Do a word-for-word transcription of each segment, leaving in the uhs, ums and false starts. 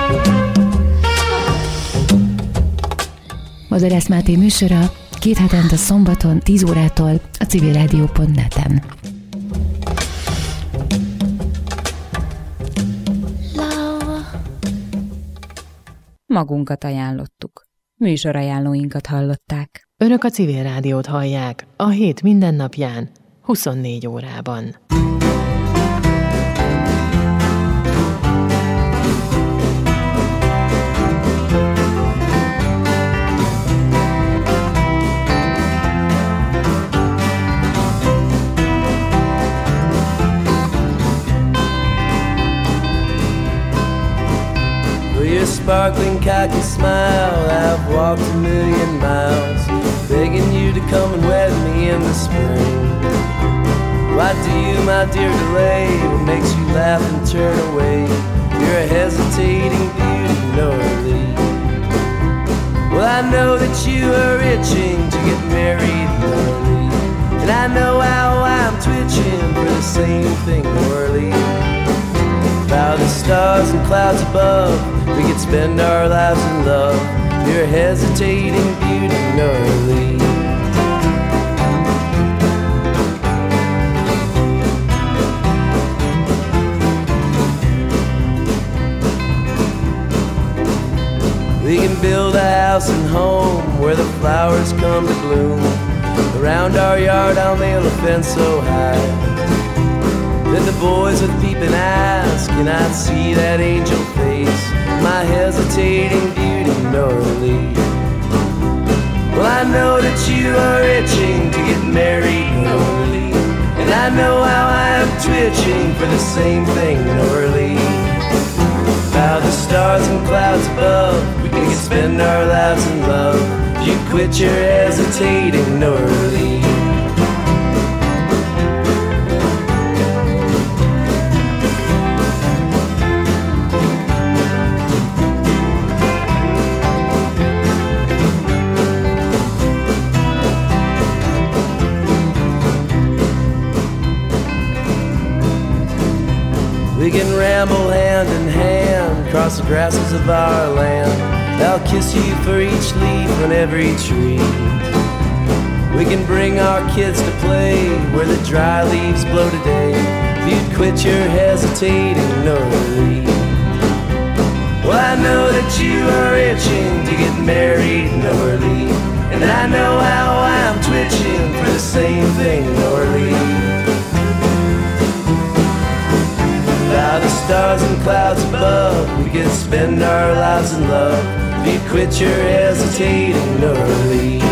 Bodorász Máté műsora két hetente szombaton tíz órától a civilrádió pont net-en. Magunkat ajánlottuk. Műsorajánlóinkat hallották. Önök a Civil Rádiót hallják a hét mindennapján, huszonnégy órában. Your sparkling cocky smile, I've walked a million miles, begging you to come and wed me in the spring. Why do you, my dear, delay? What makes you laugh and turn away? You're a hesitating beauty, Norley. Well, I know that you are itching to get married, Norley, and I know how I'm twitching for the same thing, Norley. By the stars and clouds above, we could spend our lives in love. You're a hesitating beauty, Norley. We can build a house and home where the flowers come to bloom. Around our yard I'll nail a fence so high. Then the boys with peeping eyes cannot see that angel face, my hesitating beauty, Norley. Well, I know that you are itching to get married, Norley, and I know how I am twitching for the same thing, Norley. By the stars and clouds above, we can spend our lives in love. You quit your hesitating, Norley. We can ramble hand in hand across the grasses of our land. I'll kiss you for each leaf on every tree. We can bring our kids to play where the dry leaves blow today. If you'd quit your hesitating, Norley. Well, I know that you are itching to get married, Norley, and I know how I'm twitching for the same thing, Norley. By the stars and clouds above, we can spend our lives in love. If you quit your hesitating, Norley.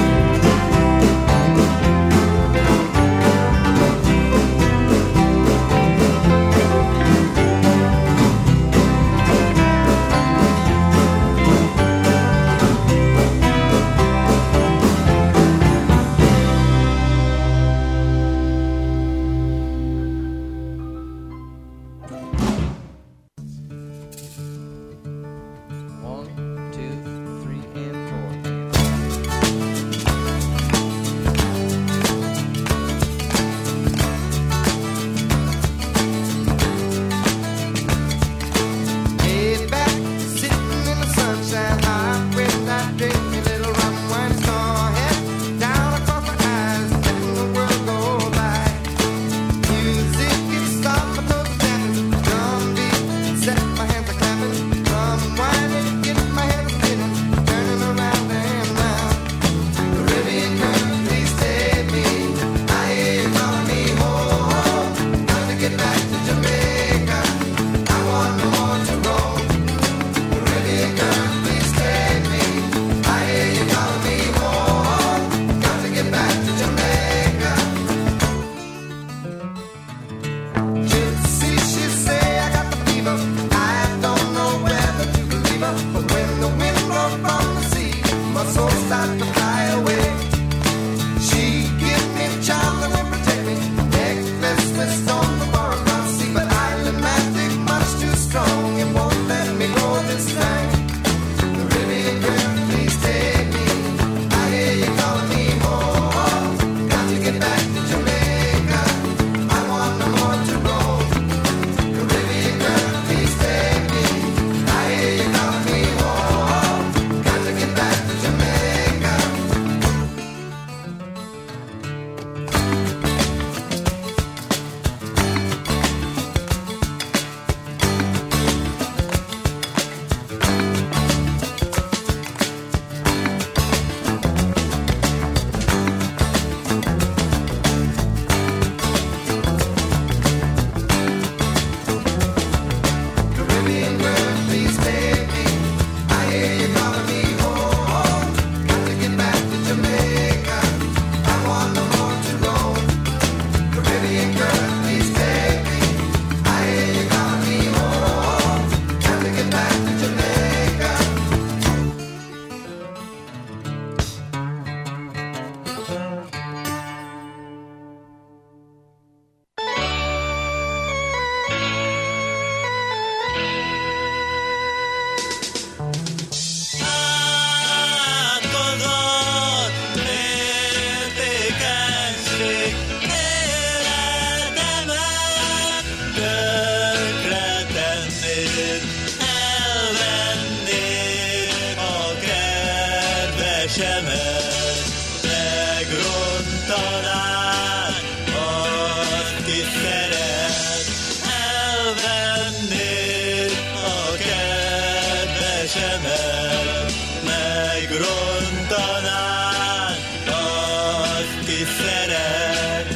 rontanád azt, ki szeret.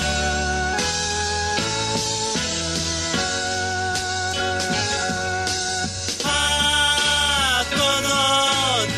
Hátonod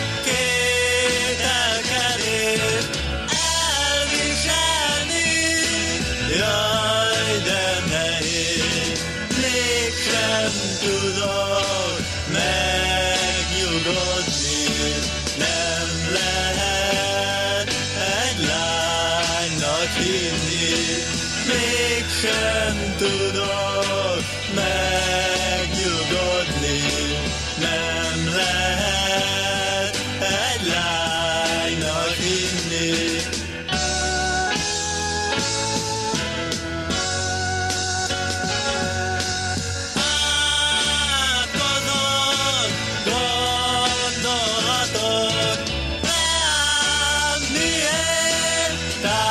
kételkedés elviselni, jaj, de nehéz, mégsem tudod megnyugodni. Nem lehet egy lánynak hinni, mégsem tudod megnyugodni. Nem lehet egy lánynak hinni. Átkozod gondolatot, rám miért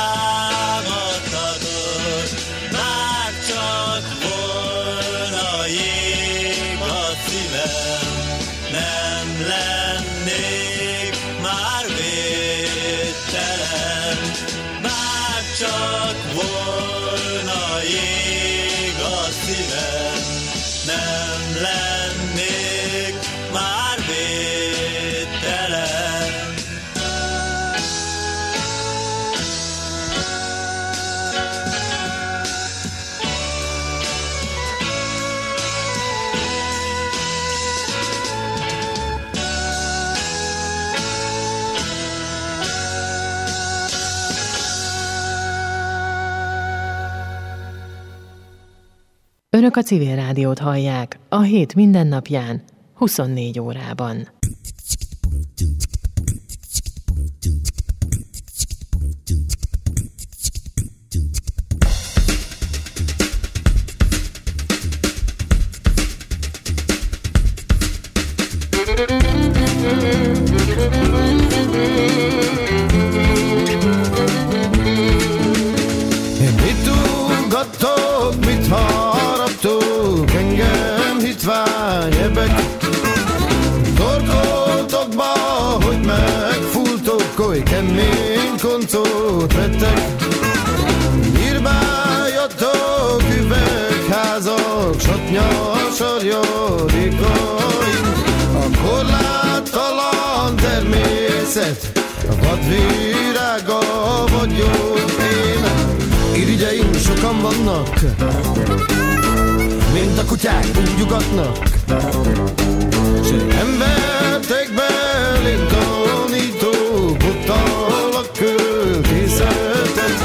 támadhatod? Már csak volna jég a szívem, nem lennék már védtelen. Bár csak volna jég a szívem, nem lennék már védtelen. Önök a Civil Rádiót hallják a hét mindennapján, huszonnégy órában. Mit ugattok, mit haraptok, engem hitvány ebek. Torkoltokba, hogy megfúltok, oly kemény koncot vettek. Nyírbáljatok üvegházak, satnyas arjadékaink. A korláttalan természet, a vadvirága vagyok én. Irigyeim sokan vannak, mint a kutyák úgy ugatnak. S nem vertek belém tanító, bottal a költészetet.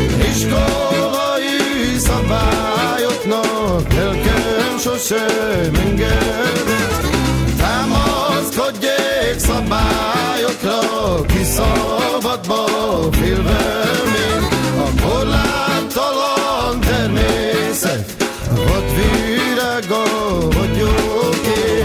Iskolai szabályoknak lelkem sosem engedett. Támaszkodjék szabályokra, ki szabadba félve még. A korláttalan természet, a vadvirága vagyok én.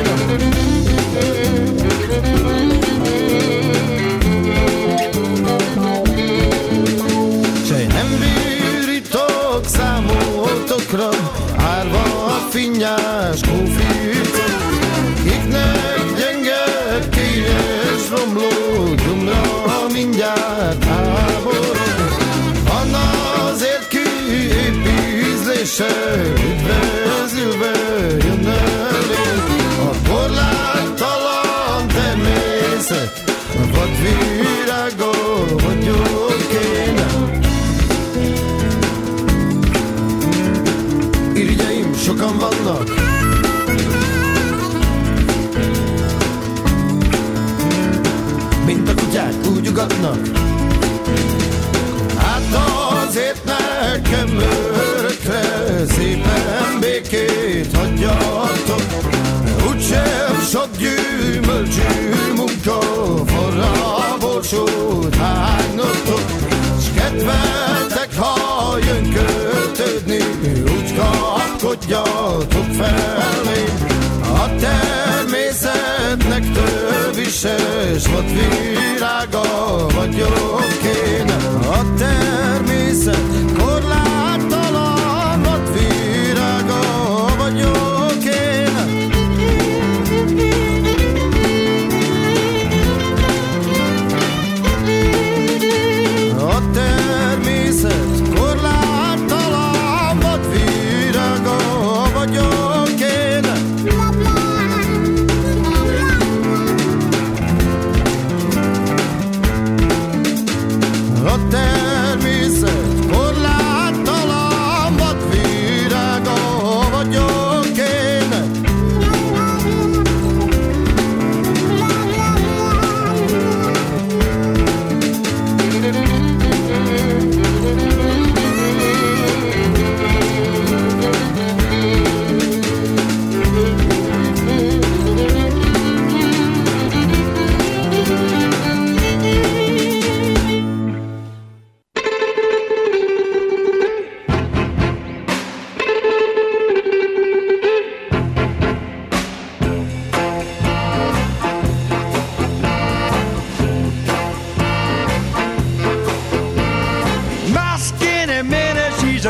Sej nem bírítok számotokra, árva a finnyás kóficot. Kiknek gyenge, kényes romló, gyomra mindjárt háborog. Van azért kiépízlése, üdvözülve jön elénk. A korláttalan természet, a vadvirága vagyok én. Irigyeim sokan vannak, mint a kutyák úgy ugatnak. Hát azért nekem örökre szépen békét hagyjatok. Úgysem sok gyümölcsű munka, forra borsót hánynotok. S kedveltek, ha jön kötődni, úgy kapkodjatok felém. A természetnek tövises vadvirága vagyok én. A természet korláttalan vadvirága vagyok én.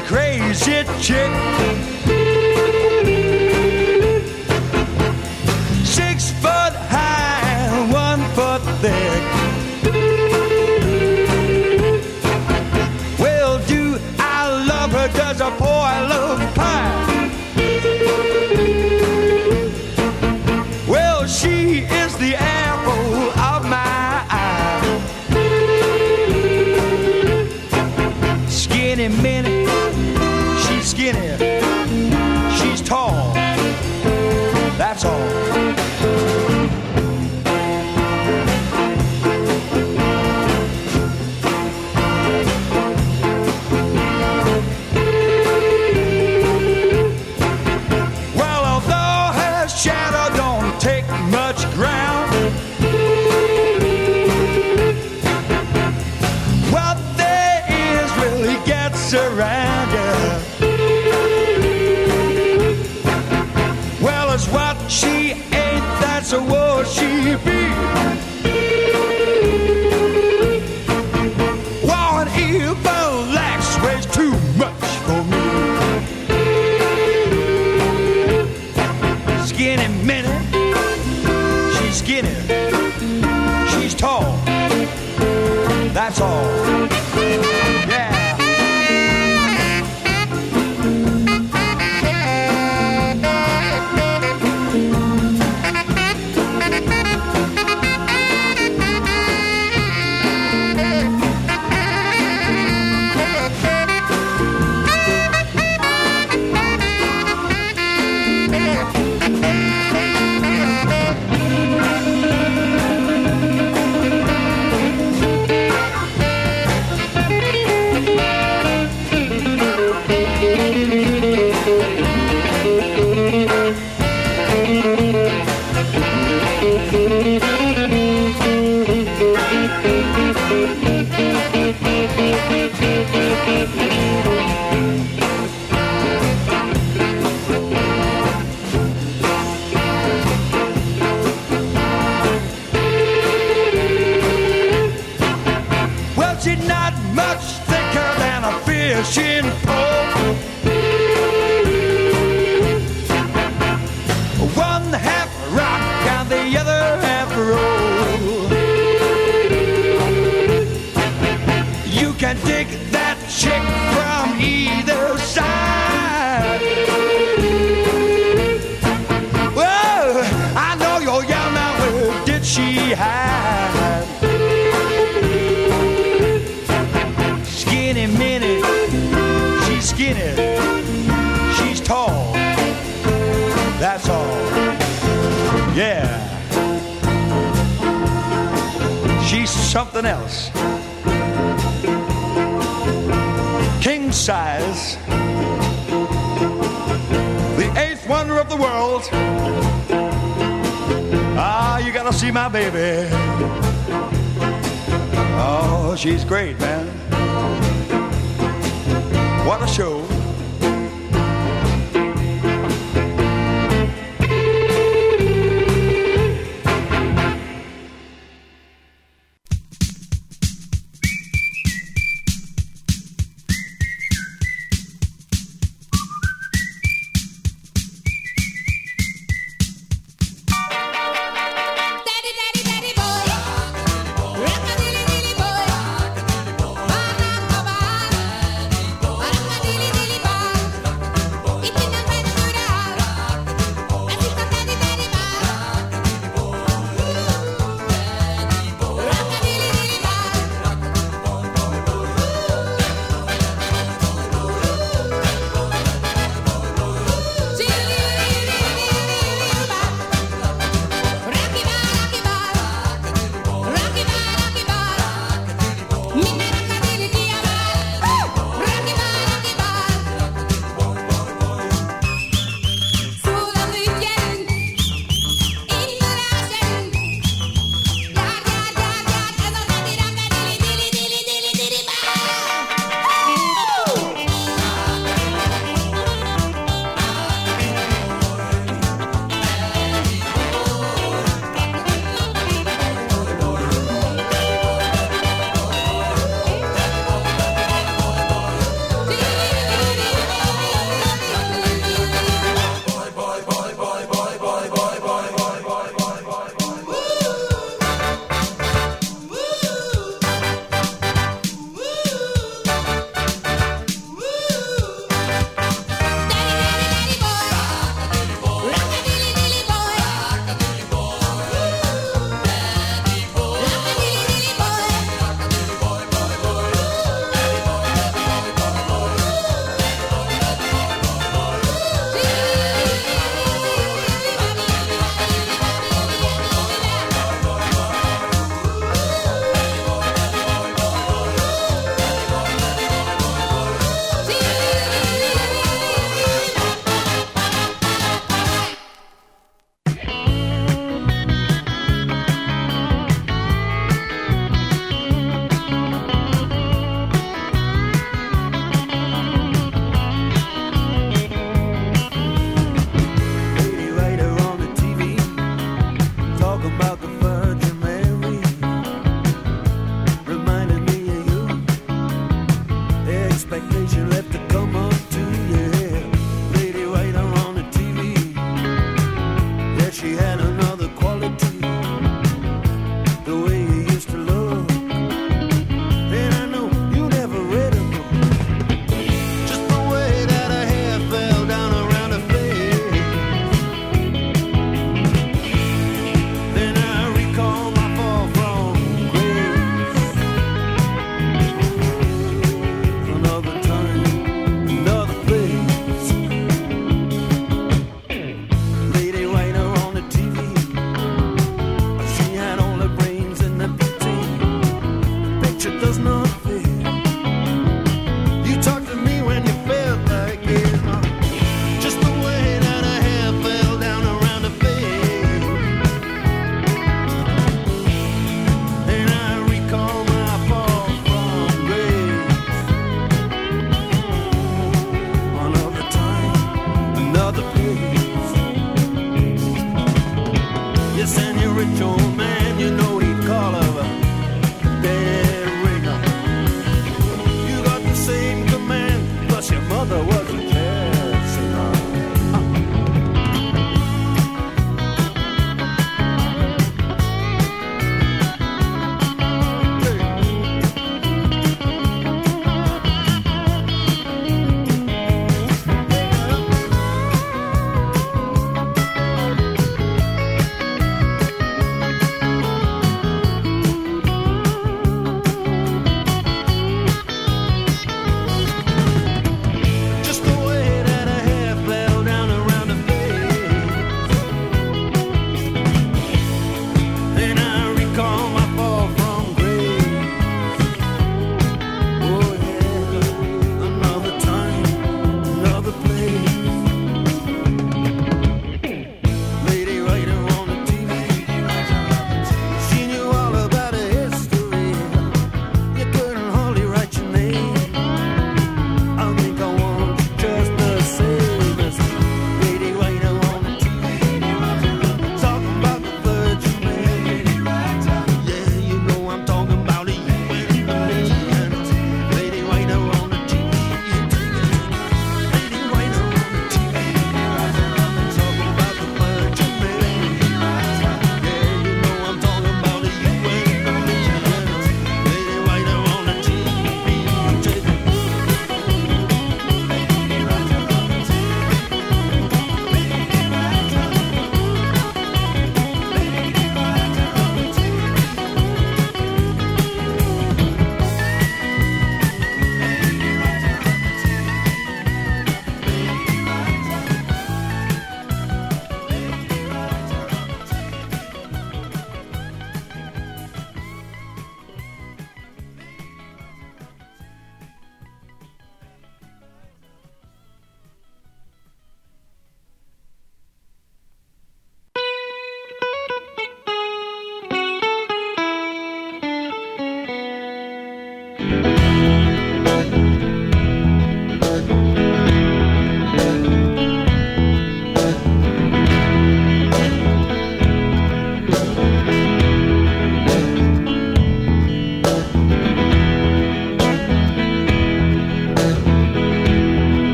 a crazy chick. Six foot high, one foot thick. Well, do I love her? Does a boy love pie? Well, she is the apple of my eye. Skinny minnie, she's skinny, she's tall, that's all. Well, although her shadow don't take much ground, what there is really gets around you. Well, it's what she ain't, that's what she be. One evil lax weighs too much for me. Skinny minnie, she's skinny, she's tall, that's all. Yeah. Well, she's not much thicker than a fishing pole. One half rock and the other half roll. You can dig that chick from either side. Whoa, I know you're young now, where did she hide? Skinny minnie, she's skinny, she's tall, that's all. Yeah, she's something else. King size, the eighth wonder of the world. Ah, you gotta see my baby. Oh, she's great, man. What a show. Rock-a-dilly-dilly boy, rock-a-dilly-dilly boy, rich old man, you know he'd call her a dead ringer. You got the same command, plus your mother was a jazz singer.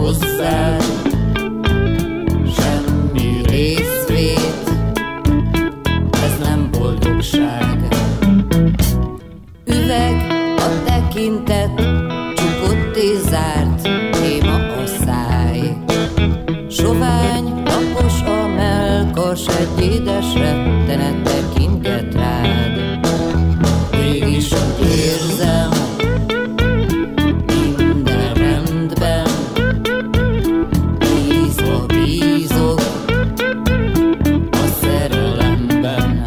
hozzád semmi részvét, ez nem boldogság. Üveg a tekintet, csukott és zárt, néma a száj. Sovány, lapos a mellkas, egy édes rettenet tekintet rád. Mégis úgy érzem, minden rendben, bízva bízok a szerelemben.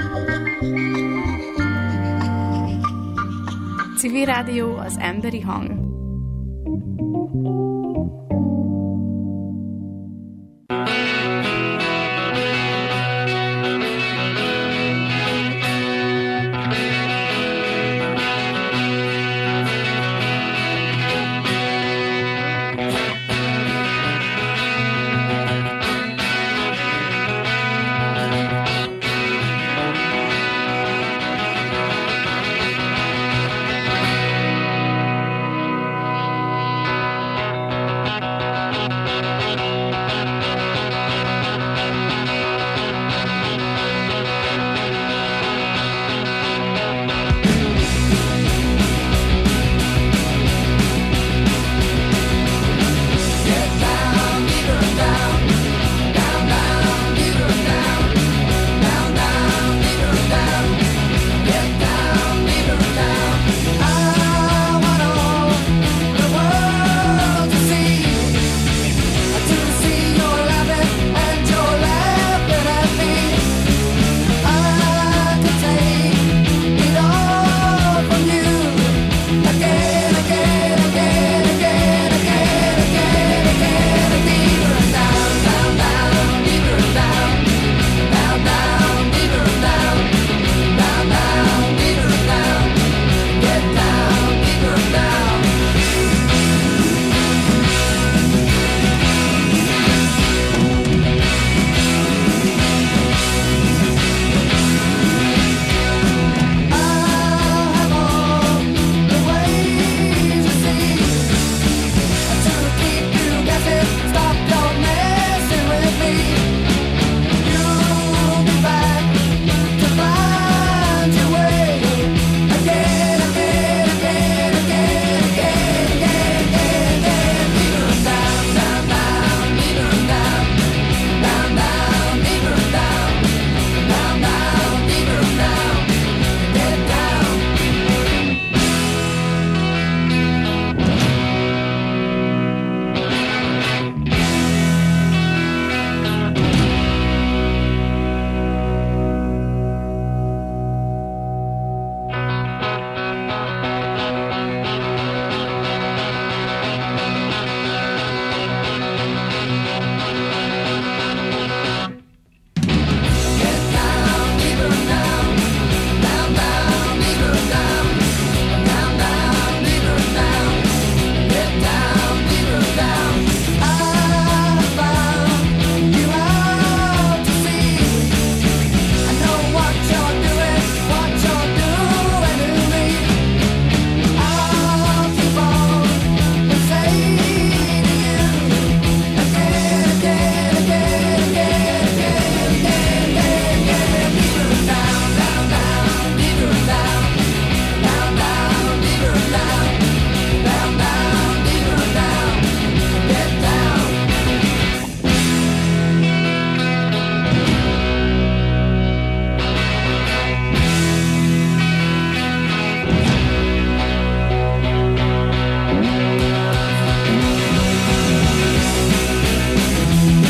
Civil Rádió, az emberi hang.